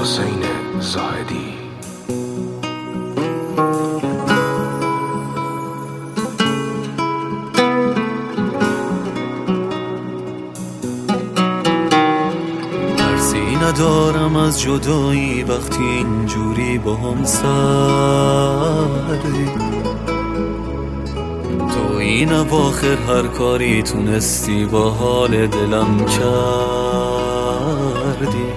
حسین زاهدی. ترسی ندارم از جدایی وقتی اینجوری با هم سردی. تو این اواخر هر کاری تونستی با حال دلم کردی،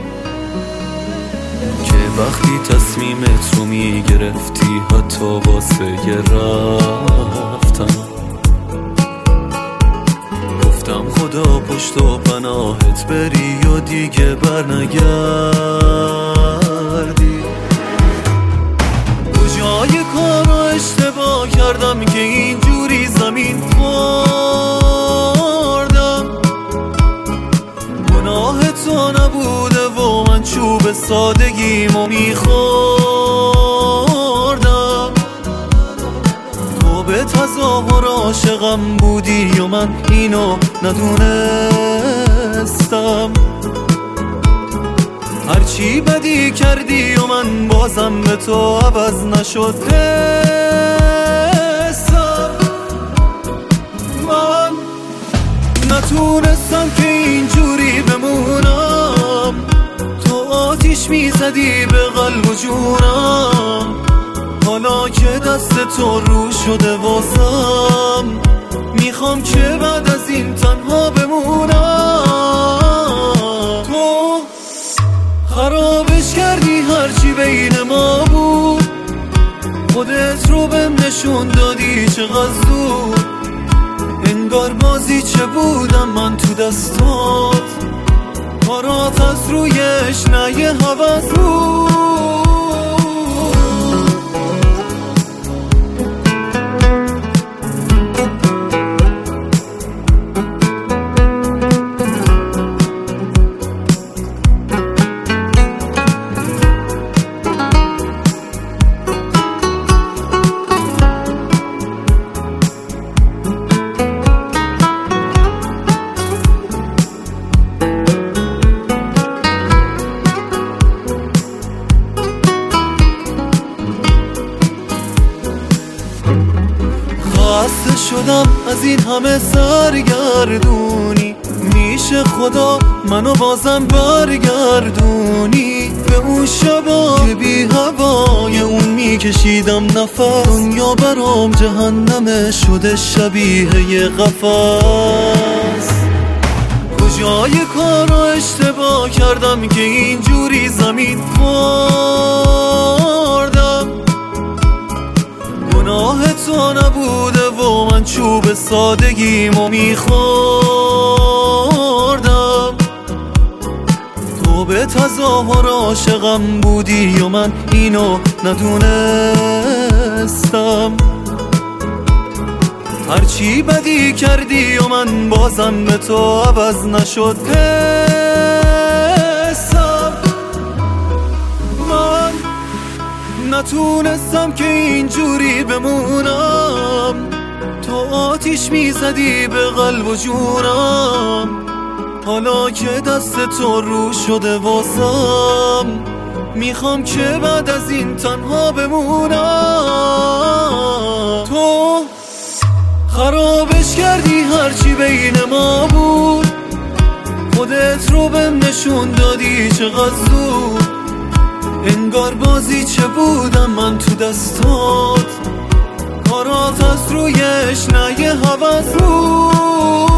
که وقتی تصمیمت رو میگرفتی حتی واسه رفتن گفتم خدا پشت و پناهت بری و دیگه برنگردی. کجای کار رو اشتباه کردم که اینجوری زمین خوردم؟ گناه تو نبوده و من چوب سادگیمو میخوردم. تو به تظاهر عاشقم بودی و من اینو ندونستم. هرچی بدی کردی و من بازم به تو عوض نشد حسم. من نتونستم که اینجوری بمونم، تو آتیش میزدی به قلب و جونم. حالا که دست تو رو شده واسم، میخوام که بعد از این تنها بمونم. تو خرابش کردی هرچی بین ما بود، خودت رو بهم نشون دادی چقدر زود. انگار بازی چه بودم من تو دستات، کارات از رویش نه یه هوس بود. خسته شدم از این همه سرگردونی، میشه خدا منو بازم برگردونی به اون شبا که بی هوای اون میکشیدم نفس. دنیا برام جهنم شده شبیه یه قفس. کجای کار رو اشتباه کردم که اینجوری زمین خوردم؟ گناه تو نبوده و من چوب سادگیمو میخوردم. تو به تظاهر عاشقم بودی و من اینو ندونستم. هرچی بدی کردی و من بازم به تو عوض نشد حسم. من نتونستم که اینجوری بمونم، تو آتیش میزدی به قلب و جونم. حالا که دست تو رو شده واسم، میخوام که بعد از این تنها بمونم. تو خرابش کردی هرچی بین ما بود، خودت رو بهم نشون دادی چقدر زود. انگار بازی چه بودم من تو دستات، کارات از رویش نه یه هوس بود.